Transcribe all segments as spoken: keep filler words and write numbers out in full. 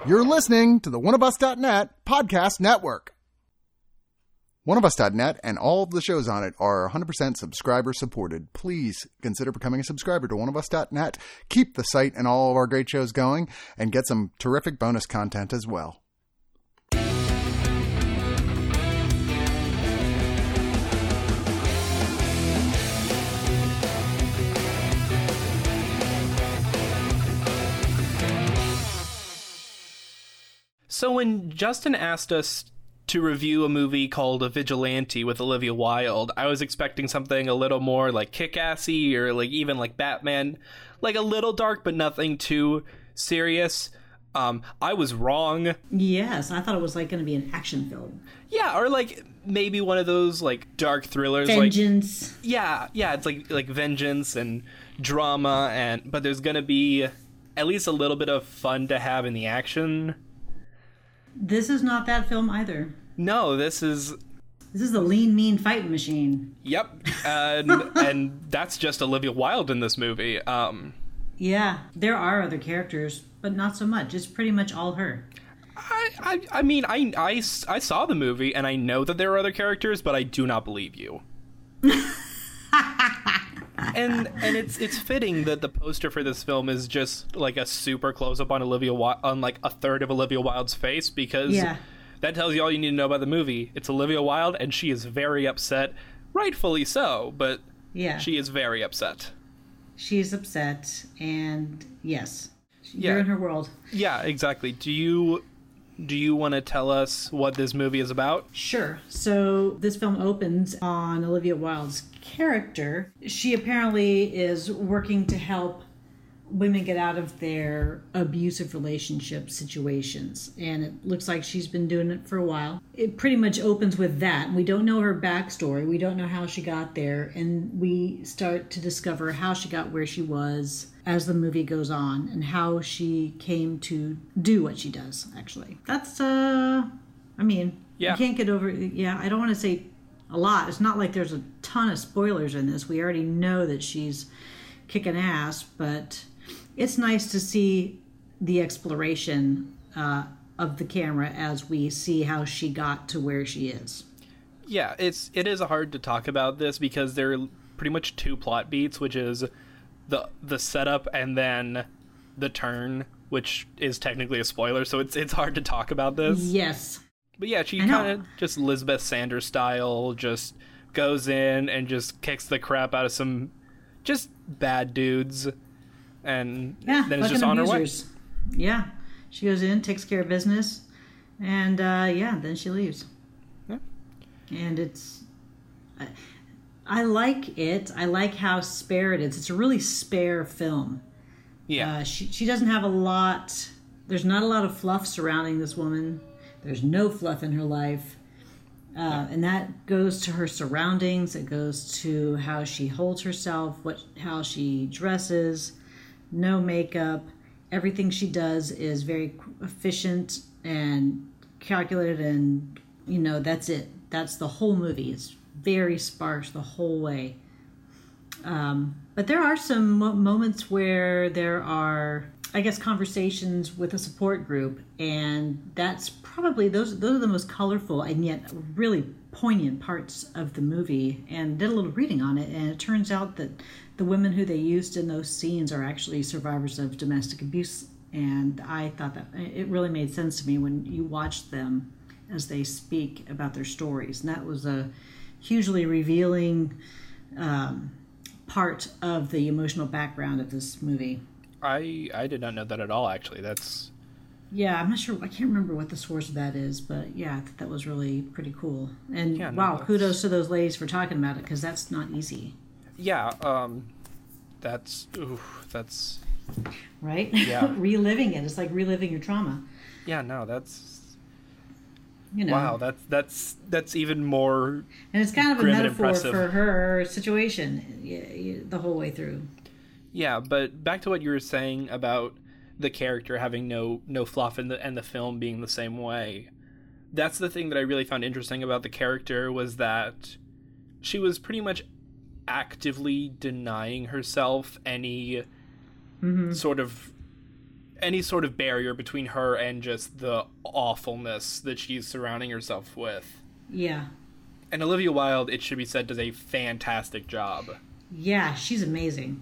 You're listening to the one of us dot net podcast network. one of us dot net and all of the shows on it are one hundred percent subscriber supported. Please consider becoming a subscriber to one of us dot net. Keep the site and all of our great shows going and get some terrific bonus content as well. So when Justin asked us to review a movie called A Vigilante with Olivia Wilde, I was expecting something a little more like Kick-Assy or like even like Batman, like a little dark but nothing too serious. Um, I was wrong. Yes, I thought it was like going to be an action film. Yeah, or like maybe one of those like dark thrillers. Vengeance. Like, yeah, yeah, it's like like vengeance and drama, and but there's going to be at least a little bit of fun to have in the action. This is not that film either. No, this is... This is the lean, mean fighting machine. Yep, and, and that's just Olivia Wilde in this movie. Um, yeah, there are other characters, but not so much. It's pretty much all her. I, I, I mean, I, I, I saw the movie, and I know that there are other characters, but I do not believe you. and and it's it's fitting that the poster for this film is just like a super close up on Olivia Wilde, on like a third of Olivia Wilde's face, because yeah. that tells you all you need to know about the movie. It's Olivia Wilde, and she is very upset, rightfully so, but yeah. she is very upset. She's upset, and yes, yeah. you're in her world. Yeah, exactly. Do you do you want to tell us what this movie is about? Sure. So this film opens on Olivia Wilde's character. She apparently is working to help women get out of their abusive relationship situations, and it looks like she's been doing it for a while. It pretty much opens with that. We don't know her backstory. We don't know how she got there, and we start to discover how she got where she was as the movie goes on, and how she came to do what she does, actually. That's, uh, I mean, yeah. You can't get over, yeah, I don't want to say a lot. It's not like there's a ton of spoilers in this. We already know that she's kicking ass, but it's nice to see the exploration uh, of the camera as we see how she got to where she is. Yeah, it's it is hard to talk about this because there are pretty much two plot beats, which is the the setup and then the turn, which is technically a spoiler, so it's it's hard to talk about this. Yes. But yeah, she kind of just Elizabeth Sanders style, just goes in and just kicks the crap out of some just bad dudes, and yeah, then it's just on abusers. her way. Yeah, she goes in, takes care of business, and uh, yeah, then she leaves. Yeah. And it's, I, I like it. I like how spare it is. It's a really spare film. Yeah. Uh, she she doesn't have a lot. There's not a lot of fluff surrounding this woman. There's no fluff in her life. Uh, and that goes to her surroundings. It goes to how she holds herself, what how she dresses, no makeup. Everything she does is very efficient and calculated, and, you know, that's it. That's the whole movie. It's very sparse the whole way. Um, but there are some mo- moments where there are, I guess, conversations with a support group, and that's probably those those are the most colorful and yet really poignant parts of the movie. And did a little reading on it, and it turns out that the women who they used in those scenes are actually survivors of domestic abuse. And I thought that it really made sense to me when you watch them as they speak about their stories, and that was a hugely revealing um, part of the emotional background of this movie. I I did not know that at all, actually. That's... Yeah, I'm not sure. I can't remember what the source of that is, but yeah, I thought that was really pretty cool. And yeah, no, wow, that's... kudos to those ladies for talking about it, because that's not easy. Yeah, um, that's... Ooh, that's... Right? Yeah. Reliving it. It's like reliving your trauma. Yeah, no, that's... You know. Wow, that's that's that's even more. And it's kind of a metaphor impressive. for her situation the whole way through. Yeah, but back to what you were saying about the character having no no fluff in the and the film being the same way. That's the thing that I really found interesting about the character, was that she was pretty much actively denying herself any mm-hmm. sort of any sort of barrier between her and just the awfulness that she's surrounding herself with. Yeah. And Olivia Wilde, it should be said, does a fantastic job. Yeah, she's amazing.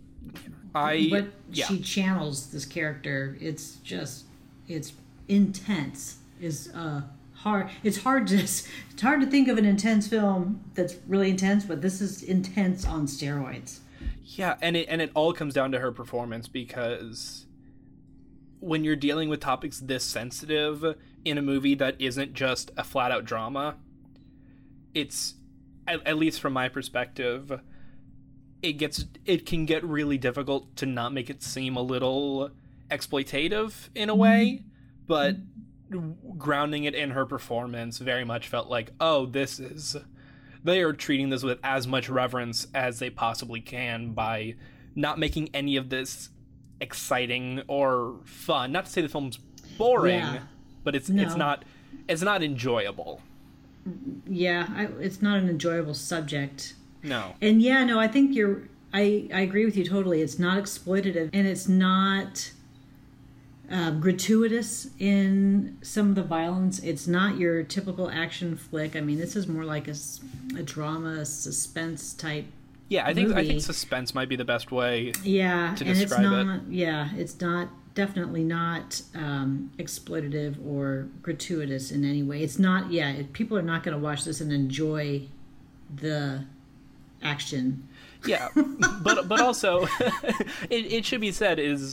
I What yeah. she channels this character, it's just, it's intense. Is uh hard. It's hard to it's hard to think of an intense film that's really intense, but this is intense on steroids. Yeah, and it and it all comes down to her performance, because when you're dealing with topics this sensitive in a movie that isn't just a flat out drama, it's, at, at least from my perspective, it gets it can get really difficult to not make it seem a little exploitative in a way, but grounding it in her performance very much felt like, oh, this is, they are treating this with as much reverence as they possibly can by not making any of this exciting or fun. Not to say the film's boring, Yeah. but it's No. it's not it's not enjoyable. Yeah, I, it's not an enjoyable subject. No. And yeah, no, I think you're. I I agree with you totally. It's not exploitative, and it's not um, gratuitous in some of the violence. It's not your typical action flick. I mean, this is more like a, s- a drama, suspense type. Yeah, I think I movie. think suspense might be the best way. Yeah, To and it's describe it. not. Yeah, it's not. Definitely not um, exploitative or gratuitous in any way. It's not. Yeah, it, people are not going to watch this and enjoy the action. Yeah, but but also it, it should be said is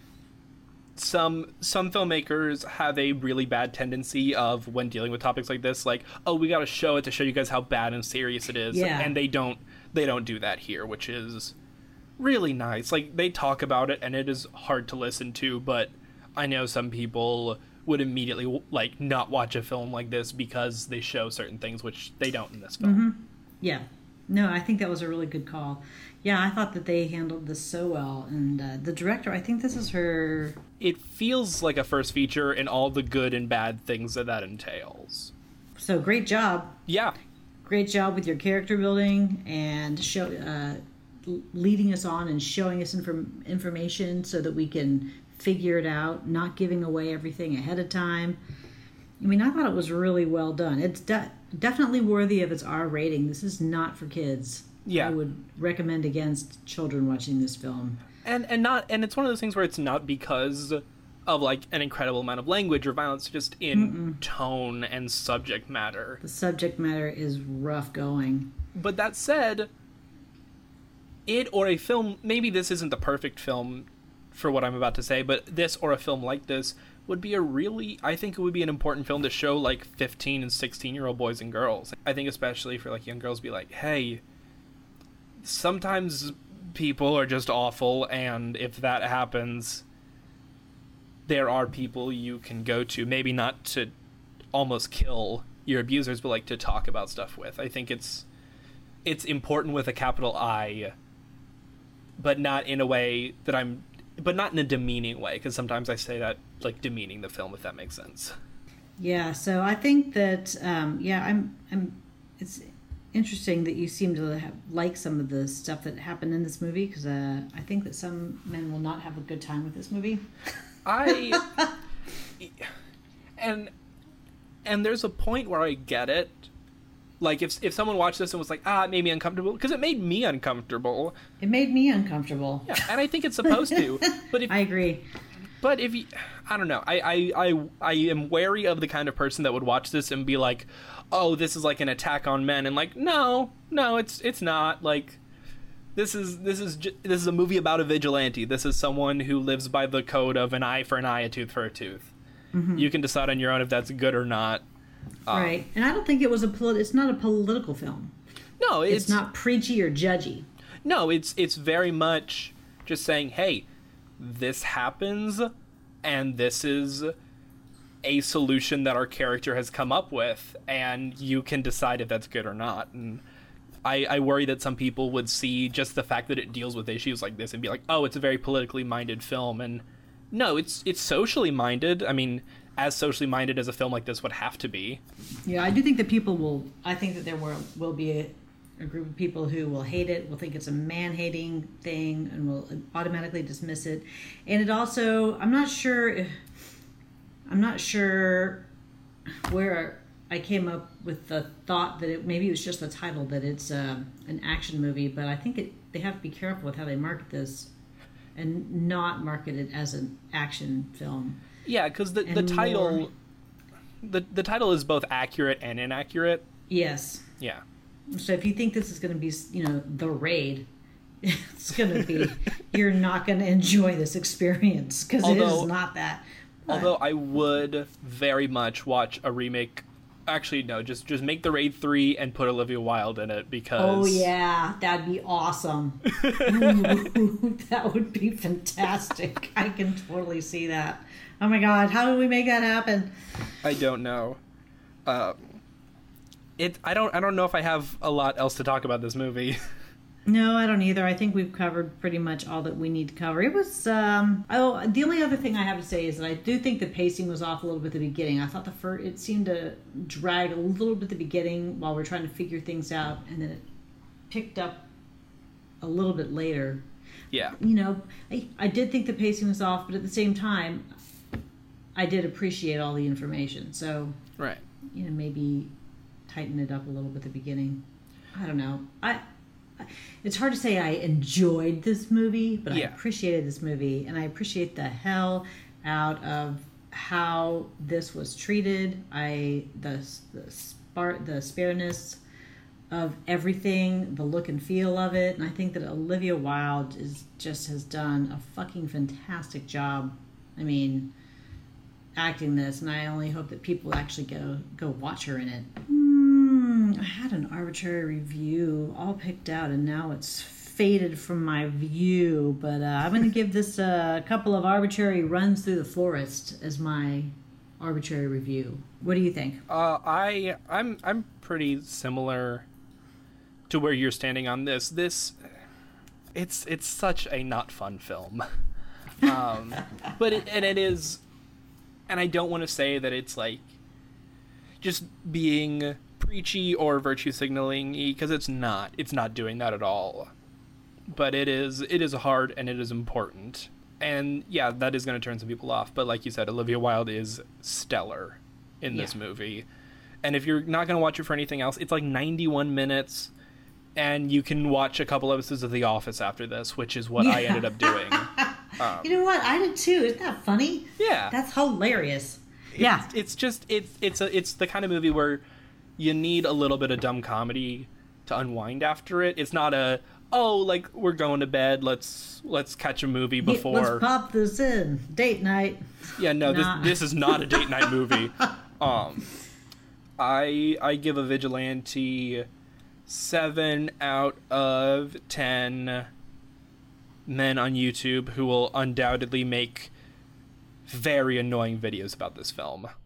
some some filmmakers have a really bad tendency of, when dealing with topics like this, like, oh, we got to show it to show you guys how bad and serious it is. Yeah. And they don't they don't do that here, which is really nice. Like, they talk about it and it is hard to listen to, but I know some people would immediately like not watch a film like this because they show certain things which they don't in this film. Yeah. No, I think that was a really good call. Yeah, I thought that they handled this so well. And uh, the director, I think this is her... It feels like a first feature in all the good and bad things that that entails. So great job. Yeah. Great job with your character building and show, uh, leading us on and showing us inform- information so that we can figure it out, not giving away everything ahead of time. I mean, I thought it was really well done. It's de- definitely worthy of its R rating. This is not for kids. Yeah. I would recommend against children watching this film. And and not and it's one of those things where it's not because of like an incredible amount of language or violence, just in Mm-mm. tone and subject matter. The subject matter is rough going. But that said, it or a film, maybe this isn't the perfect film for what I'm about to say, but this or a film like this would be a really, I think it would be an important film to show like fifteen and sixteen year old boys and girls. I think especially for like young girls, be like, hey, sometimes people are just awful, and if that happens, there are people you can go to, maybe not to almost kill your abusers, but like to talk about stuff with. I think it's it's important with a capital I, but not in a way that I'm but not in a demeaning way, because sometimes I say that like demeaning the film, if that makes sense. Yeah, so I think that um, yeah, I'm I'm it's interesting that you seem to have, like some of the stuff that happened in this movie, because uh, I think that some men will not have a good time with this movie. I and and there's a point where I get it. Like if if someone watched this and was like, ah, it made me uncomfortable, because it made me uncomfortable. It made me uncomfortable. Yeah, and I think it's supposed to. But if I agree. But if you, I don't know, I, I, I, I am wary of the kind of person that would watch this and be like, oh, this is like an attack on men, and like, no, no, it's it's not. Like, this is this is ju- this is a movie about a vigilante. This is someone who lives by the code of an eye for an eye, a tooth for a tooth. Mm-hmm. You can decide on your own if that's good or not. Um, Right, and I don't think it was a polit- it's not a political film. No, it's, It's not preachy or judgy. No, it's it's very much just saying, hey, this happens, and this is a solution that our character has come up with, and you can decide if that's good or not. And I, I worry that some people would see just the fact that it deals with issues like this and be like, oh, it's a very politically minded film. And no, it's it's socially minded. I mean, as socially minded as a film like this would have to be. Yeah, I do think that people will. I think that there will will be a, a group of people who will hate it, will think it's a man-hating thing, and will automatically dismiss it. And it also, I'm not sure if, I'm not sure where I came up with the thought that it maybe it was just the title, that it's uh, an action movie, but I think it, they have to be careful with how they market this and not market it as an action film. Yeah, because the, the title more... the, the title is both accurate and inaccurate. Yes. Yeah. So if you think this is going to be, you know, The Raid, it's going to be, you're not going to enjoy this experience, because it is not that. But... Although I would very much watch a remake. Actually, no, just just make The Raid three and put Olivia Wilde in it, because... Oh, yeah, that'd be awesome. Ooh, that would be fantastic. I can totally see that. Oh my god, how do we make that happen? I don't know. Um, it. I don't. I don't know if I have a lot else to talk about this movie. No, I don't either. I think we've covered pretty much all that we need to cover. It was, um, oh, the only other thing I have to say is that I do think the pacing was off a little bit at the beginning. I thought the first, it seemed to drag a little bit at the beginning while we're trying to figure things out, and then it picked up a little bit later. Yeah. You know, I, I did think the pacing was off, but at the same time, I did appreciate all the information. So, right. You know, maybe tighten it up a little bit at the beginning. I don't know. I... It's hard to say I enjoyed this movie, but yeah. I appreciated this movie, and I appreciate the hell out of how this was treated. I the the spar the spareness of everything, the look and feel of it, and I think that Olivia Wilde is just has done a fucking fantastic job. I mean, acting this, and I only hope that people actually go go watch her in it. I had an arbitrary review all picked out, and now it's faded from my view. But uh, I'm going to give this a couple of arbitrary runs through the forest as my arbitrary review. What do you think? Uh, I I'm I'm pretty similar to where you're standing on this. This it's it's such a not fun film, um, but it, and it is, and I don't want to say that it's like just being preachy or virtue signaling, because it's not it's not doing that at all, but it is it is hard and it is important, and yeah, that is going to turn some people off, but like you said, Olivia Wilde is stellar in this yeah. movie, and if you're not going to watch it for anything else, it's like ninety-one minutes, and you can watch a couple episodes of The Office after this, which is what yeah. I ended up doing. um, you know what, I did too. Isn't that funny? Yeah, that's hilarious. It's, yeah it's just it's it's a it's the kind of movie where you need a little bit of dumb comedy to unwind after it. It's not a, oh, like, we're going to bed, let's let's catch a movie before. Let's pop this in. Date night. Yeah, no, nah. this this is not a date night movie. Um, I I give a Vigilante seven out of ten men on YouTube who will undoubtedly make very annoying videos about this film.